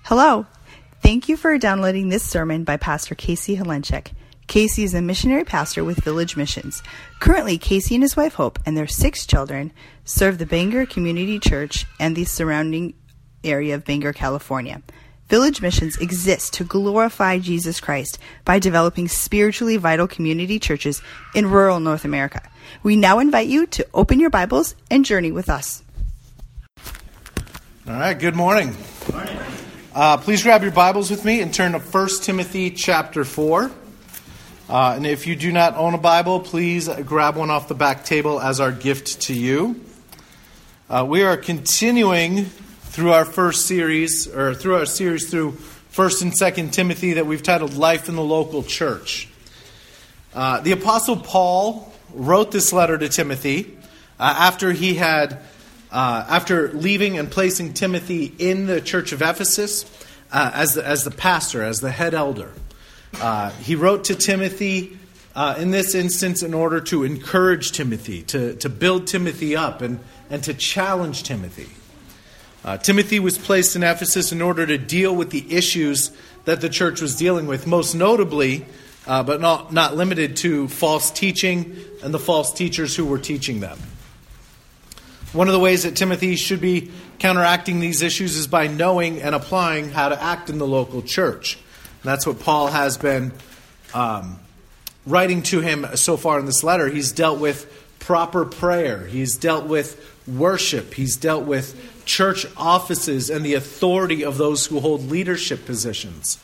Hello. Thank you for downloading this sermon by Pastor Casey Helenchek. Casey is a missionary pastor with Village Missions. Currently, Casey and his wife Hope and their 6 children serve the Bangor Community Church and the surrounding area of Bangor, California. Village Missions exists to glorify Jesus Christ by developing spiritually vital community churches in rural North America. We now invite you to open your Bibles and journey with us. All right, good morning. Good morning. Please grab your Bibles with me and turn to 1 Timothy chapter 4. And if you do not own a Bible, please grab one off the back table as our gift to you. We are continuing through our series through 1 and 2 Timothy that we've titled Life in the Local Church. The Apostle Paul wrote this letter to Timothy after leaving and placing Timothy in the church of Ephesus as the pastor, as the head elder. He wrote to Timothy in this instance in order to encourage Timothy, to build Timothy up and to challenge Timothy. Timothy was placed in Ephesus in order to deal with the issues that the church was dealing with, most notably, but not limited to, false teaching and the false teachers who were teaching them. One of the ways that Timothy should be counteracting these issues is by knowing and applying how to act in the local church. And that's what Paul has been writing to him so far in this letter. He's dealt with proper prayer. He's dealt with worship. He's dealt with church offices and the authority of those who hold leadership positions,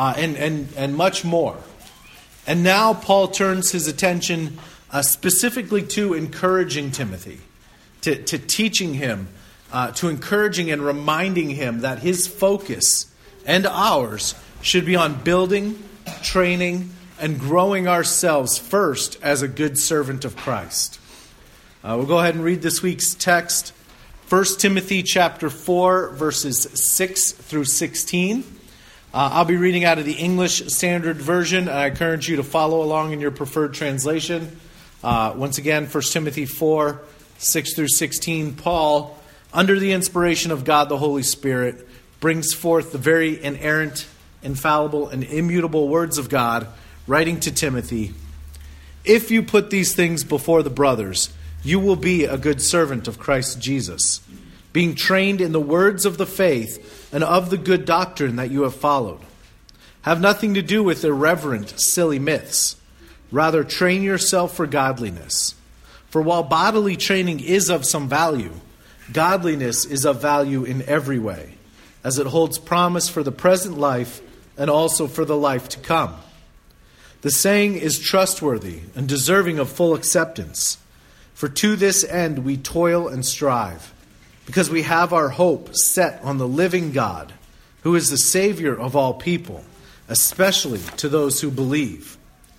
and much more. And now Paul turns his attention specifically to encouraging Timothy. To teaching him, to encouraging and reminding him that his focus and ours should be on building, training, and growing ourselves first as a good servant of Christ. We'll go ahead and read this week's text, 1 Timothy chapter 4, verses 6 through 16. I'll be reading out of the English Standard Version. I encourage you to follow along in your preferred translation. Once again, 1 Timothy 4, 6 through 16, Paul, under the inspiration of God the Holy Spirit, brings forth the very inerrant, infallible, and immutable words of God, writing to Timothy, "If you put these things before the brothers, you will be a good servant of Christ Jesus, being trained in the words of the faith and of the good doctrine that you have followed. Have nothing to do with irreverent, silly myths. Rather, train yourself for godliness. For while bodily training is of some value, godliness is of value in every way, as it holds promise for the present life and also for the life to come. The saying is trustworthy and deserving of full acceptance. For to this end we toil and strive, because we have our hope set on the living God, who is the Savior of all people, especially to those who believe.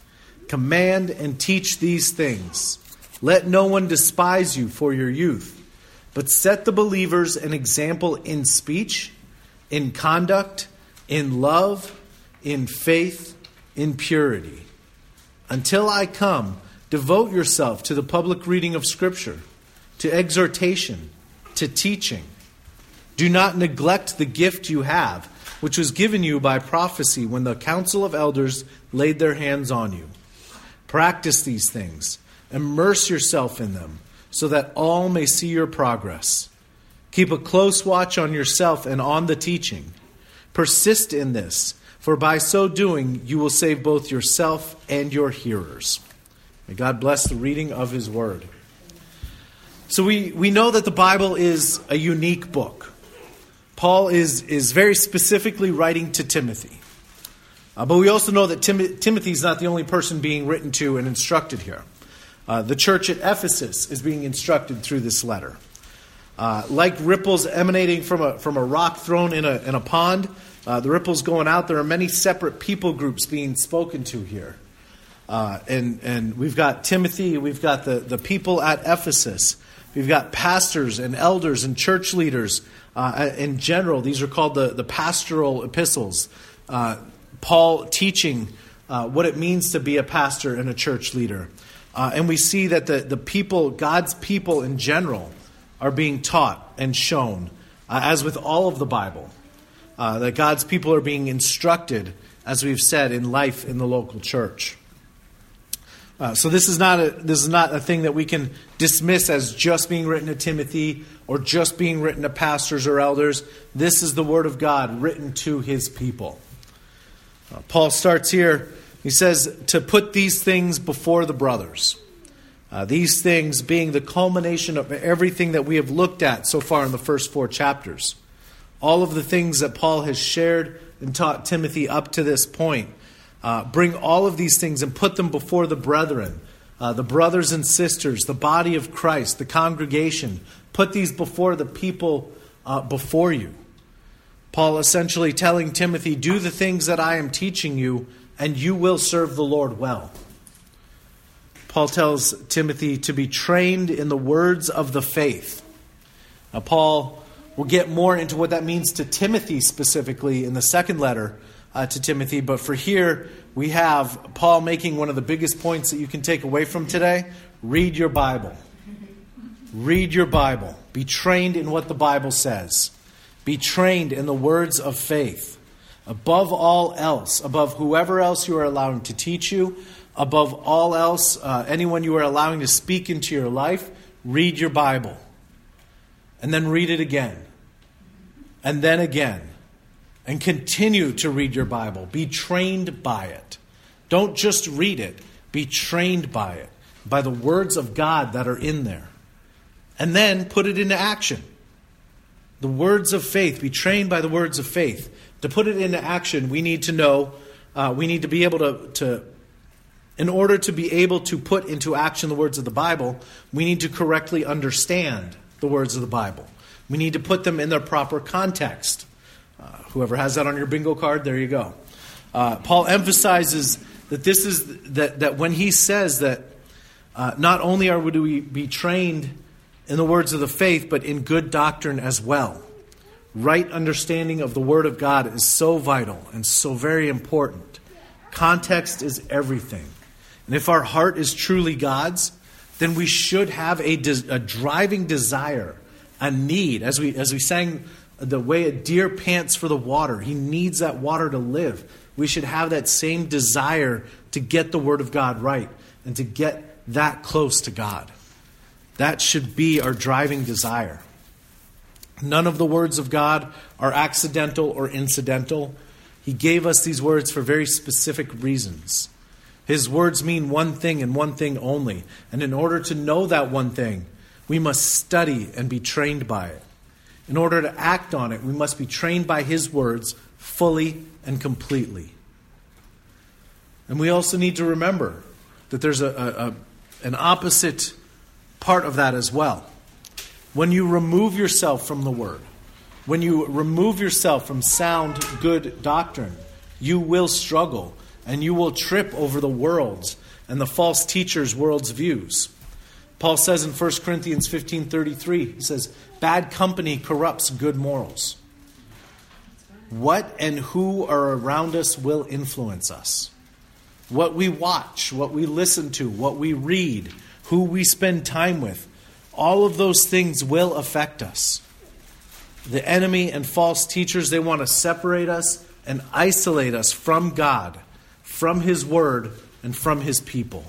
Command and teach these things. Let no one despise you for your youth, but set the believers an example in speech, in conduct, in love, in faith, in purity. Until I come, devote yourself to the public reading of Scripture, to exhortation, to teaching. Do not neglect the gift you have, which was given you by prophecy when the council of elders laid their hands on you. Practice these things. Immerse yourself in them, so that all may see your progress. Keep a close watch on yourself and on the teaching. Persist in this, for by so doing you will save both yourself and your hearers." May God bless the reading of His Word. So we know that the Bible is a unique book. Paul is very specifically writing to Timothy. But we also know that Timothy is not the only person being written to and instructed here. The church at Ephesus is being instructed through this letter. Like ripples emanating from a rock thrown in a pond, the ripples going out, there are many separate people groups being spoken to here. And we've got Timothy, we've got the people at Ephesus, we've got pastors and elders and church leaders in general. These are called the pastoral epistles. Paul teaching what it means to be a pastor and a church leader. And we see that the people, God's people in general, are being taught and shown, as with all of the Bible. that God's people are being instructed, as we've said, in life in the local church. So this is not a thing that we can dismiss as just being written to Timothy or just being written to pastors or elders. This is the Word of God written to His people. Paul starts here. He says to put these things before the brothers. These things being the culmination of everything that we have looked at so far in the first 4 chapters. All of the things that Paul has shared and taught Timothy up to this point. Bring all of these things and put them before the brethren, the brothers and sisters, the body of Christ, the congregation. Put these before the people before you. Paul essentially telling Timothy, do the things that I am teaching you, and you will serve the Lord well. Paul tells Timothy to be trained in the words of the faith. Now, Paul will get more into what that means to Timothy specifically in the second letter to Timothy. But for here, we have Paul making one of the biggest points that you can take away from today. Read your Bible. Read your Bible. Be trained in what the Bible says. Be trained in the words of faith. Above all else, above whoever else you are allowing to teach you, above all else, anyone you are allowing to speak into your life, read your Bible. And then read it again. And then again. And continue to read your Bible. Be trained by it. Don't just read it. Be trained by it. By the words of God that are in there. And then put it into action. The words of faith. Be trained by the words of faith. To put it into action, we need to know, we need to be able to, in order to be able to put into action the words of the Bible, we need to correctly understand the words of the Bible. We need to put them in their proper context. Whoever has that on your bingo card, there you go. Paul emphasizes that this is that when he says that not only are we be trained in the words of the faith, but in good doctrine as well. Right understanding of the Word of God is so vital and so very important. Context is everything. And if our heart is truly God's, then we should have a driving desire, a need, as we sang. The way a deer pants for the water. He needs that water to live. We should have that same desire to get the Word of God right and to get that close to God. That should be our driving desire. None of the words of God are accidental or incidental. He gave us these words for very specific reasons. His words mean one thing and one thing only. And in order to know that one thing, we must study and be trained by it. In order to act on it, we must be trained by His words fully and completely. And we also need to remember that there's an opposite part of that as well. When you remove yourself from the Word, when you remove yourself from sound, good doctrine, you will struggle and you will trip over the world's and the false teachers' world's views. Paul says in 1 Corinthians 15:33, he says, bad company corrupts good morals. What and who are around us will influence us. What we watch, what we listen to, what we read, who we spend time with, all of those things will affect us. The enemy and false teachers, they want to separate us and isolate us from God, from His Word, and from His people.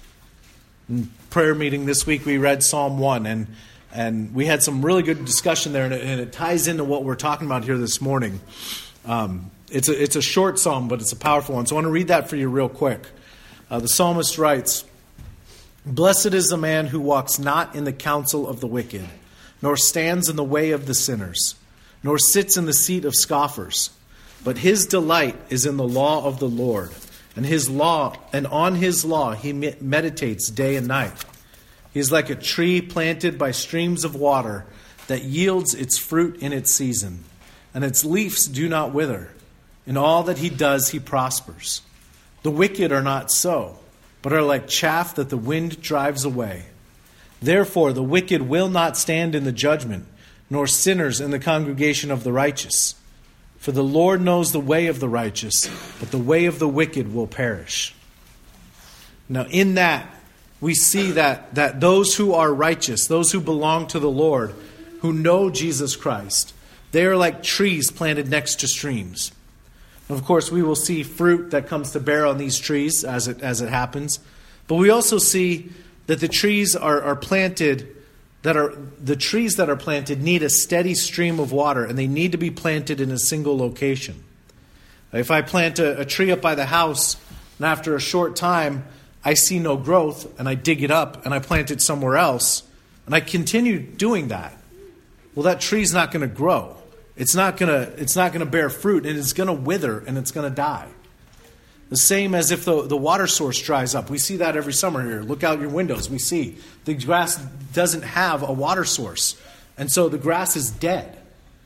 In prayer meeting this week, we read Psalm 1, and we had some really good discussion there, and it ties into what we're talking about here this morning. It's a short psalm, but it's a powerful one. So I want to read that for you real quick. The psalmist writes, "Blessed is the man who walks not in the counsel of the wicked, nor stands in the way of the sinners, nor sits in the seat of scoffers. But his delight is in the law of the Lord, and on his law he meditates day and night. He is like a tree planted by streams of water that yields its fruit in its season, and its leaves do not wither. In all that he does, he prospers. The wicked are not so, but are like chaff that the wind drives away. Therefore, the wicked will not stand in the judgment, nor sinners in the congregation of the righteous. For the Lord knows the way of the righteous, but the way of the wicked will perish." Now, in that, we see that those who are righteous, those who belong to the Lord, who know Jesus Christ, They are like trees planted next to streams. Of course, we will see fruit that comes to bear on these trees as it happens. But we also see that the trees are planted, the trees that are planted need a steady stream of water, and they need to be planted in a single location. If I plant a tree up by the house, and after a short time I see no growth, and I dig it up and I plant it somewhere else, and I continue doing that, well, that tree's not going to grow. It's not going to bear fruit, and it's going to wither, and it's going to die. The same as if the water source dries up. We see that every summer here. Look out your windows. We see the grass doesn't have a water source, and so the grass is dead.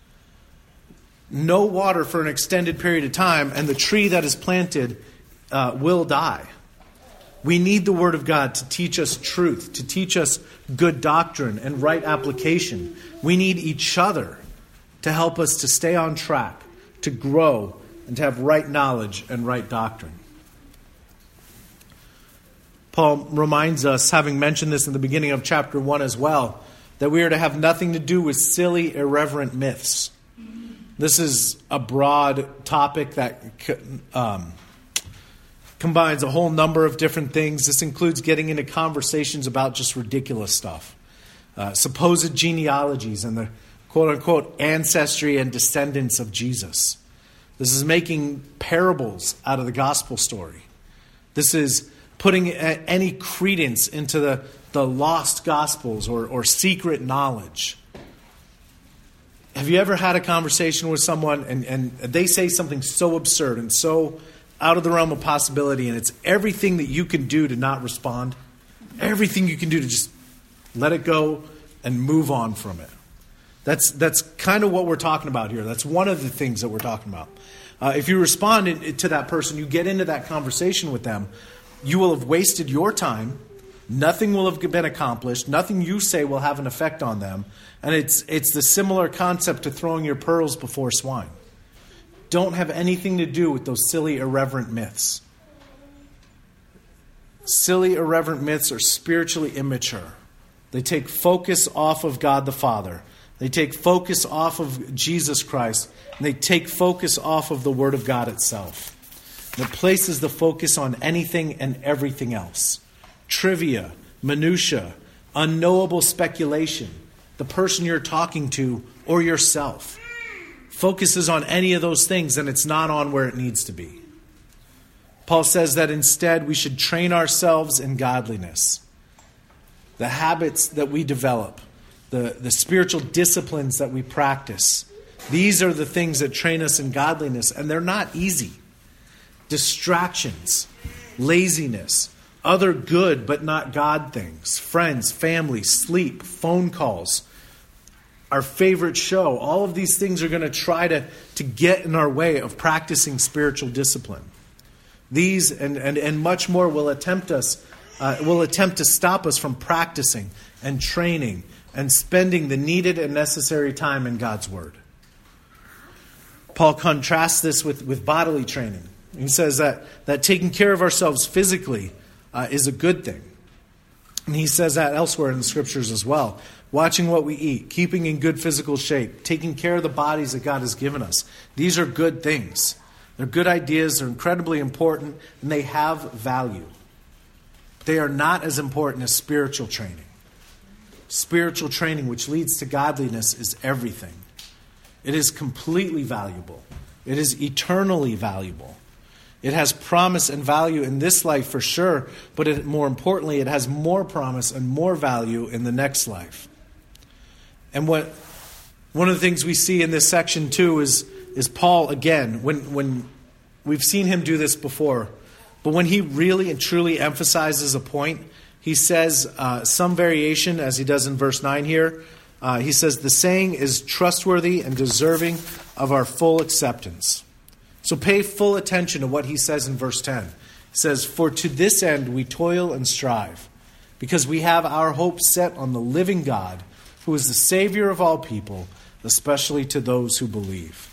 No water for an extended period of time, and the tree that is planted will die. We need the Word of God to teach us truth, to teach us good doctrine and right application. We need each other to help us to stay on track, to grow, and to have right knowledge and right doctrine. Paul reminds us, having mentioned this in the beginning of chapter 1 as well, that we are to have nothing to do with silly, irreverent myths. This is a broad topic that combines a whole number of different things. This includes getting into conversations about just ridiculous stuff. Supposed genealogies and the quote-unquote ancestry and descendants of Jesus. This is making parables out of the gospel story. This is putting any credence into the lost gospels or secret knowledge. Have you ever had a conversation with someone and they say something so absurd and so out of the realm of possibility, and it's everything that you can do to not respond? Everything you can do to just let it go and move on from it. That's kind of what we're talking about here. That's one of the things that we're talking about. If you respond to that person, you get into that conversation with them, you will have wasted your time. Nothing will have been accomplished. Nothing you say will have an effect on them. And it's the similar concept to throwing your pearls before swine. Don't have anything to do with those silly, irreverent myths. Silly, irreverent myths are spiritually immature. They take focus off of God the Father. They take focus off of Jesus Christ, and they take focus off of the Word of God itself. And it places the focus on anything and everything else. Trivia, minutia, unknowable speculation, the person you're talking to, or yourself. Focuses on any of those things, and it's not on where it needs to be. Paul says that instead we should train ourselves in godliness. The habits that we develop, the spiritual disciplines that we practice. These are the things that train us in godliness, and they're not easy. Distractions, laziness, other good but not God things, friends, family, sleep, phone calls, our favorite show. All of these things are going to try to get in our way of practicing spiritual discipline. These and much more will attempt to stop us from practicing and training and spending the needed and necessary time in God's Word. Paul contrasts this with bodily training. He says that taking care of ourselves physically is a good thing. And he says that elsewhere in the Scriptures as well. Watching what we eat, keeping in good physical shape, taking care of the bodies that God has given us. These are good things. They're good ideas, they're incredibly important, and they have value. They are not as important as spiritual training. Spiritual training, which leads to godliness, is everything. It is completely valuable. It is eternally valuable. It has promise and value in this life for sure, but more importantly, it has more promise and more value in the next life. And one of the things we see in this section too is Paul, again, when we've seen him do this before, but when he really and truly emphasizes a point, he says some variation, as he does in verse 9 here. He says, the saying is trustworthy and deserving of our full acceptance. So pay full attention to what he says in verse 10. He says, for to this end we toil and strive, because we have our hope set on the living God, who is the Savior of all people, especially to those who believe.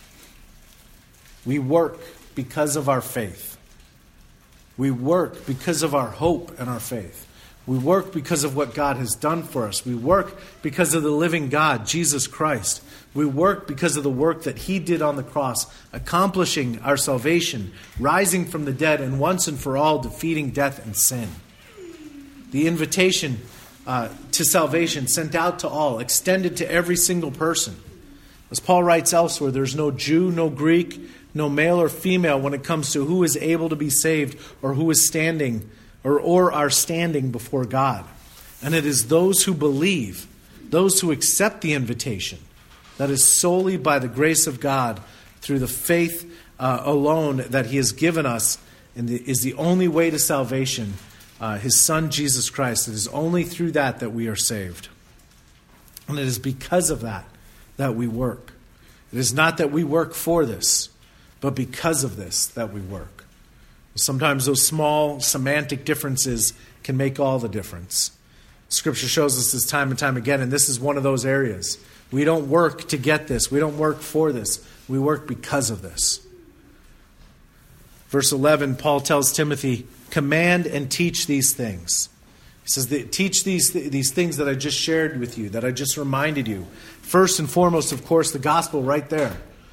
We work because of our faith. We work because of our hope and our faith. We work because of what God has done for us. We work because of the living God, Jesus Christ. We work because of the work that He did on the cross, accomplishing our salvation, rising from the dead, and once and for all defeating death and sin. The invitation to salvation sent out to all, extended to every single person. As Paul writes elsewhere, there's no Jew, no Greek, no male or female when it comes to who is able to be saved or who is standing or are standing before God. And it is those who believe, those who accept the invitation, that is solely by the grace of God through the faith alone that He has given us and is the only way to salvation, His Son Jesus Christ. It is only through that we are saved. And it is because of that we work. It is not that we work for this, but because of this that we work. Sometimes those small semantic differences can make all the difference. Scripture shows us this time and time again, and this is one of those areas. We don't work to get this. We don't work for this. We work because of this. Verse 11, Paul tells Timothy, command and teach these things. He says, teach these things that I just shared with you, that I just reminded you. First and foremost, of course, the gospel right there.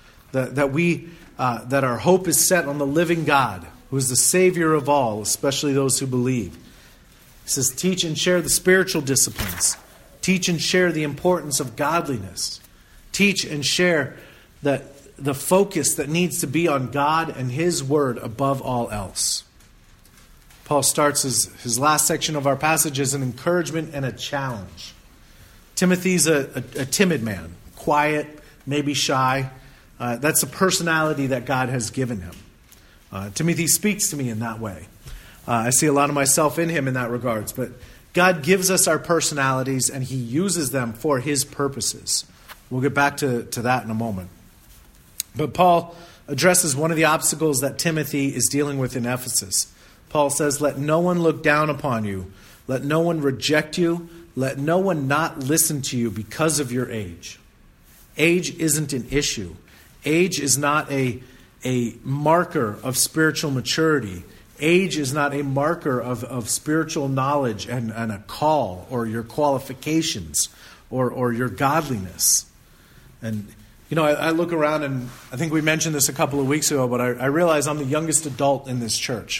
That our hope is set on the living God, who is the Savior of all, especially those who believe. He says, teach and share the spiritual disciplines. Teach and share the importance of godliness. Teach and share the focus that needs to be on God and His Word above all else. Paul starts his last section of our passage as an encouragement and a challenge. Timothy's a timid man, quiet, maybe shy. That's a personality that God has given him. Timothy speaks to me in that way. I see a lot of myself in him in that regards. But God gives us our personalities and He uses them for His purposes. We'll get back to that in a moment. But Paul addresses one of the obstacles that Timothy is dealing with in Ephesus. Paul says, let no one look down upon you. Let no one reject you. Let no one not listen to you because of your age. Age isn't an issue. Age is not a marker of spiritual maturity. Age is not a marker of spiritual knowledge and a call or your qualifications or your godliness. And, I look around and I think we mentioned this a couple of weeks ago, but I realize I'm the youngest adult in this church.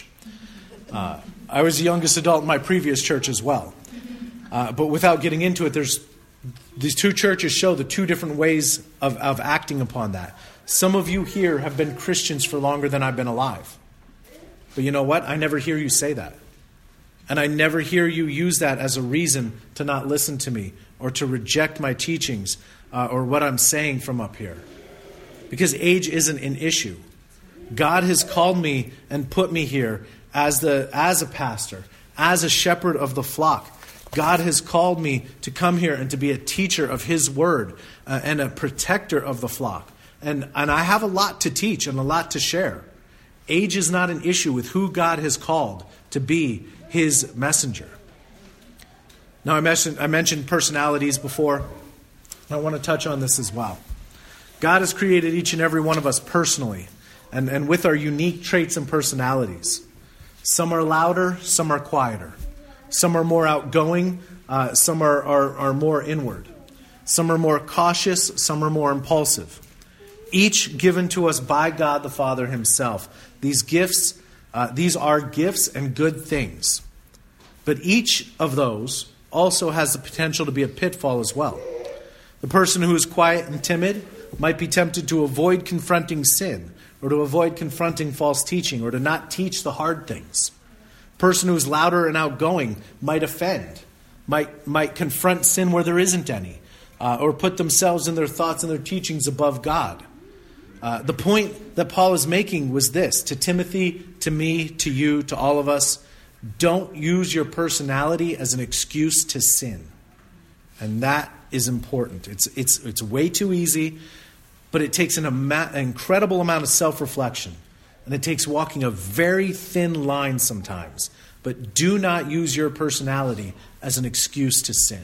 I was the youngest adult in my previous church as well. But without getting into it, these two churches show the two different ways of acting upon that. Some of you here have been Christians for longer than I've been alive. But you know what? I never hear you say that. And I never hear you use that as a reason to not listen to me or to reject my teachings or what I'm saying from up here. Because age isn't an issue. God has called me and put me here as a pastor, as a shepherd of the flock. God has called me to come here and to be a teacher of His Word and a protector of the flock. And I have a lot to teach and a lot to share. Age is not an issue with who God has called to be His messenger. Now, I mentioned personalities before. I want to touch on this as well. God has created each and every one of us personally and with our unique traits and personalities. Some are louder, some are quieter. Some are more outgoing, some are more inward. Some are more cautious, some are more impulsive. Each given to us by God the Father Himself. These are gifts and good things. But each of those also has the potential to be a pitfall as well. The person who is quiet and timid might be tempted to avoid confronting sin, or to avoid confronting false teaching, or to not teach the hard things. The person who is louder and outgoing might offend, might confront sin where there isn't any, or put themselves and their thoughts and their teachings above God. The point that Paul is making was this, to Timothy, to me, to you, to all of us: don't use your personality as an excuse to sin. And that is important. It's way too easy, but it takes an incredible amount of self-reflection. And it takes walking a very thin line sometimes. But do not use your personality as an excuse to sin.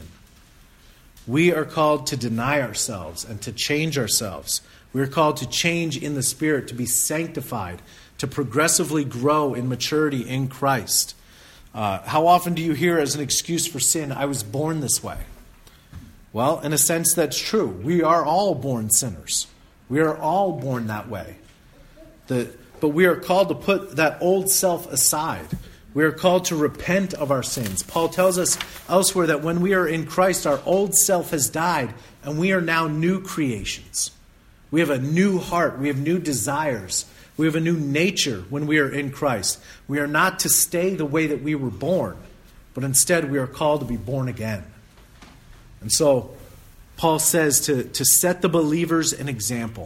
We are called to deny ourselves and to change ourselves. We are called to change in the Spirit, to be sanctified, to progressively grow in maturity in Christ. How often do you hear as an excuse for sin, I was born this way? Well, in a sense, that's true. We are all born sinners. We are all born that way. But we are called to put that old self aside. We are called to repent of our sins. Paul tells us elsewhere that when we are in Christ, our old self has died, and we are now new creations. We have a new heart. We have new desires. We have a new nature when we are in Christ. We are not to stay the way that we were born, but instead we are called to be born again. And so Paul says to set the believers an example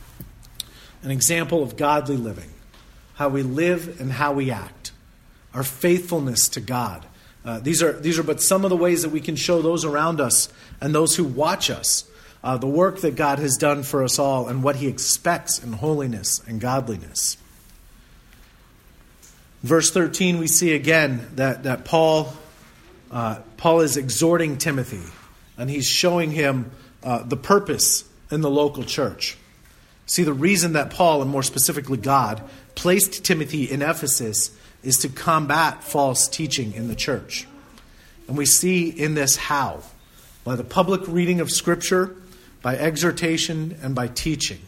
of godly living, how we live and how we act, our faithfulness to God. These are but some of the ways that we can show those around us and those who watch us the work that God has done for us all and what he expects in holiness and godliness. Verse 13, we see again that Paul is exhorting Timothy, and he's showing him the purpose in the local church. See, the reason that Paul, and more specifically God, placed Timothy in Ephesus is to combat false teaching in the church. And we see in this how? By the public reading of Scripture, by exhortation, and by teaching.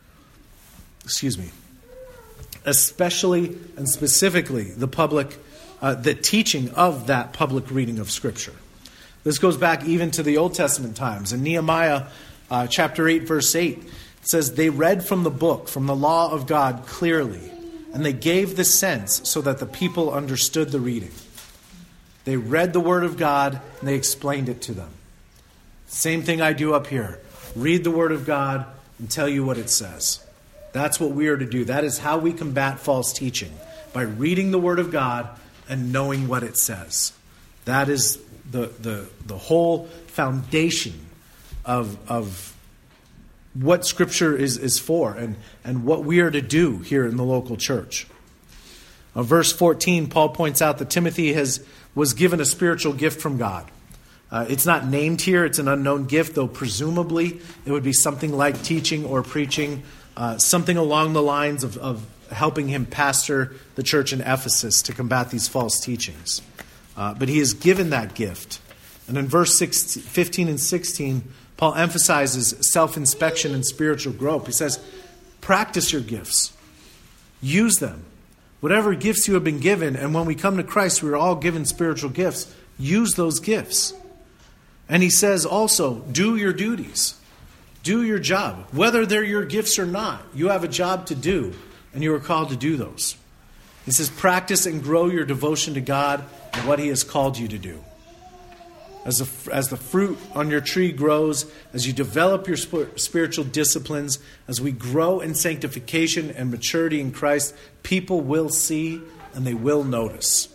Especially and specifically the teaching of that public reading of Scripture. This goes back even to the Old Testament times. In Nehemiah chapter 8, verse 8, it says, they read from the book, from the law of God clearly, and they gave the sense so that the people understood the reading. They read the Word of God, and they explained it to them. Same thing I do up here. Read the Word of God and tell you what it says. That's what we are to do. That is how we combat false teaching, by reading the Word of God and knowing what it says. That is the whole foundation of what Scripture is for and what we are to do here in the local church. Verse 14, Paul points out that Timothy was given a spiritual gift from God. It's not named here. It's an unknown gift, though presumably it would be something like teaching or preaching, something along the lines of helping him pastor the church in Ephesus to combat these false teachings. But he is given that gift. And in verse 15 and 16, Paul emphasizes self-inspection and spiritual growth. He says, practice your gifts. Use them. Whatever gifts you have been given, and when we come to Christ, we are all given spiritual gifts. Use those gifts. And he says also, do your duties. Do your job. Whether they're your gifts or not, you have a job to do, and you are called to do those. He says, practice and grow your devotion to God and what he has called you to do. As the fruit on your tree grows, as you develop your spiritual disciplines, as we grow in sanctification and maturity in Christ, people will see and they will notice.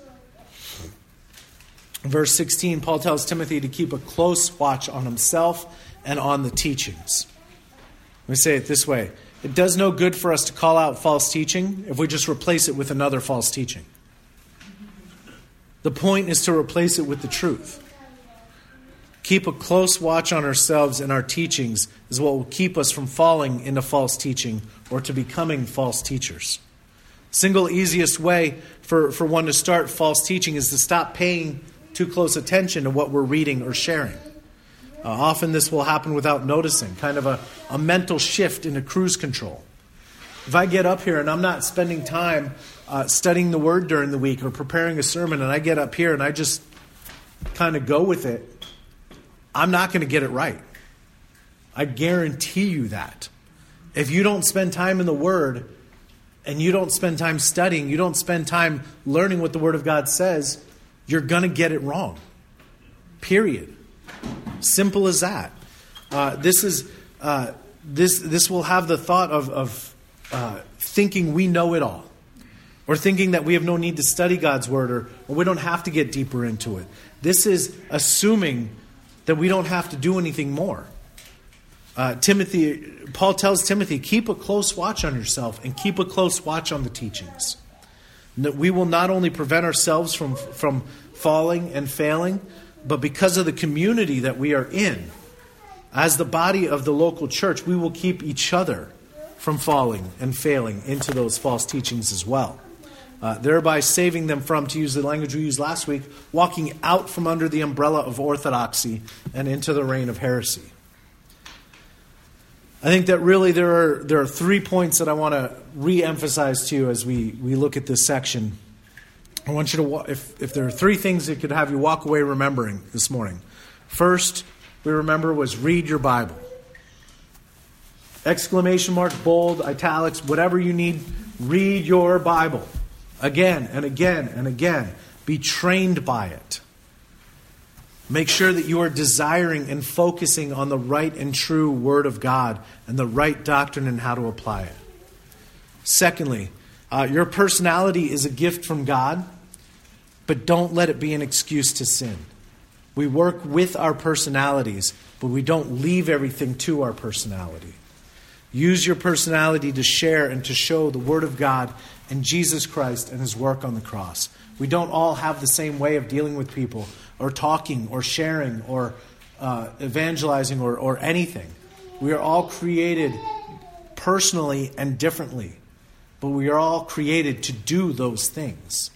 In verse 16, Paul tells Timothy to keep a close watch on himself and on the teachings. Let me say it this way. It does no good for us to call out false teaching if we just replace it with another false teaching. The point is to replace it with the truth. Keep a close watch on ourselves and our teachings is what will keep us from falling into false teaching or to becoming false teachers. Single easiest way for one to start false teaching is to stop paying too close attention to what we're reading or sharing. Often this will happen without noticing, kind of a mental shift into cruise control. If I get up here and I'm not spending time studying the Word during the week or preparing a sermon, and I get up here and I just kind of go with it, I'm not going to get it right. I guarantee you that. If you don't spend time in the Word and you don't spend time studying, you don't spend time learning what the Word of God says, you're going to get it wrong. Period. Simple as that. This will have the thought of thinking we know it all, or thinking that we have no need to study God's Word, or we don't have to get deeper into it. This is assuming that we don't have to do anything more. Paul tells Timothy, keep a close watch on yourself and keep a close watch on the teachings. That we will not only prevent ourselves from falling and failing, but because of the community that we are in, as the body of the local church, we will keep each other from falling and failing into those false teachings as well. thereby saving them from, to use the language we used last week, walking out from under the umbrella of orthodoxy and into the reign of heresy. I think that really there are 3 points that I want to re-emphasize to you as we look at this section. I want you to, if there are 3 things that could have you walk away remembering this morning. First, we remember was read your Bible. Exclamation mark, bold, italics, whatever you need, read your Bible. Again and again and again. Be trained by it. Make sure that you are desiring and focusing on the right and true Word of God and the right doctrine and how to apply it. Secondly, your personality is a gift from God, but don't let it be an excuse to sin. We work with our personalities, but we don't leave everything to our personality. Use your personality to share and to show the Word of God and Jesus Christ and His work on the cross. We don't all have the same way of dealing with people or talking or sharing or evangelizing or anything. We are all created personally and differently, but we are all created to do those things.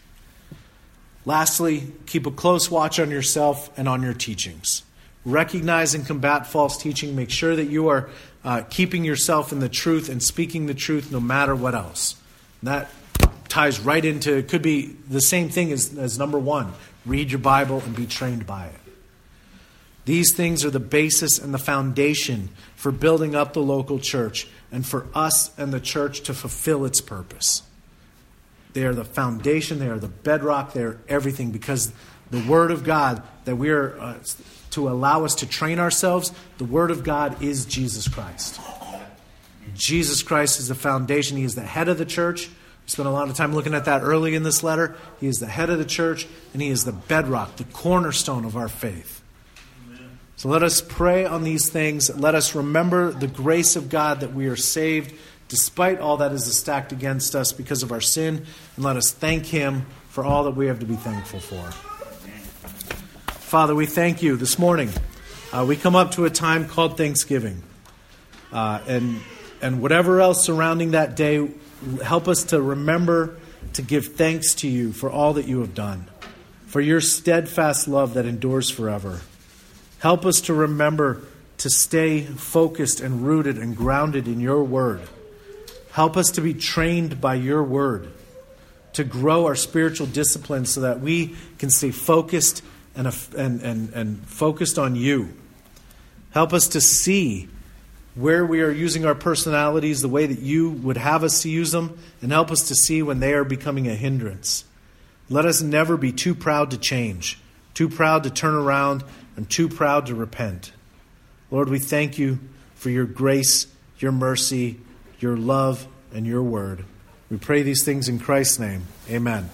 Lastly, keep a close watch on yourself and on your teachings. Recognize and combat false teaching. Make sure that you are keeping yourself in the truth and speaking the truth no matter what else. That ties right into, it could be the same thing as number 1. Read your Bible and be trained by it. These things are the basis and the foundation for building up the local church and for us and the church to fulfill its purpose. They are the foundation, they are the bedrock, they are everything, because the Word of God that we are to allow us to train ourselves, the Word of God is Jesus Christ. Jesus Christ is the foundation. He is the head of the church. We spent a lot of time looking at that early in this letter. He is the head of the church, and He is the bedrock, the cornerstone of our faith. Amen. So let us pray on these things. Let us remember the grace of God that we are saved despite all that is stacked against us because of our sin. And let us thank Him for all that we have to be thankful for. Father, we thank You this morning. We come up to a time called Thanksgiving. And whatever else surrounding that day, help us to remember to give thanks to You for all that You have done, for Your steadfast love that endures forever. Help us to remember to stay focused and rooted and grounded in Your Word. Help us to be trained by Your Word, to grow our spiritual discipline so that we can stay focused and focused on You. Help us to see where we are using our personalities the way that You would have us to use them, and help us to see when they are becoming a hindrance. Let us never be too proud to change, too proud to turn around, and too proud to repent. Lord, we thank You for Your grace, Your mercy, Your love, and Your Word. We pray these things in Christ's name. Amen.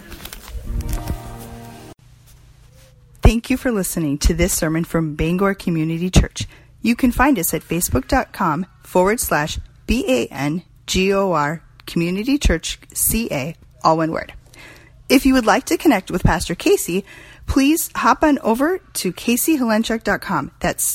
Thank you for listening to this sermon from Bangor Community Church. You can find us at facebook.com/BANGOR Community Church CA, all one word. If you would like to connect with Pastor Casey, please hop on over to CaseyHolenchuk.com. That's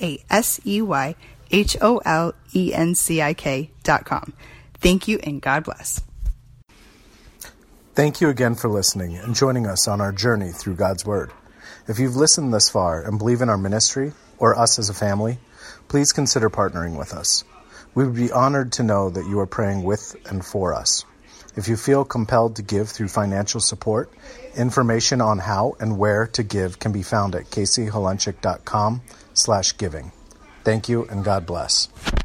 CaseyHolenchik.com. Thank you and God bless. Thank you again for listening and joining us on our journey through God's Word. If you've listened thus far and believe in our ministry or us as a family, please consider partnering with us. We would be honored to know that you are praying with and for us. If you feel compelled to give through financial support, information on how and where to give can be found at CaseyHolenchuk.com/giving. Thank you and God bless.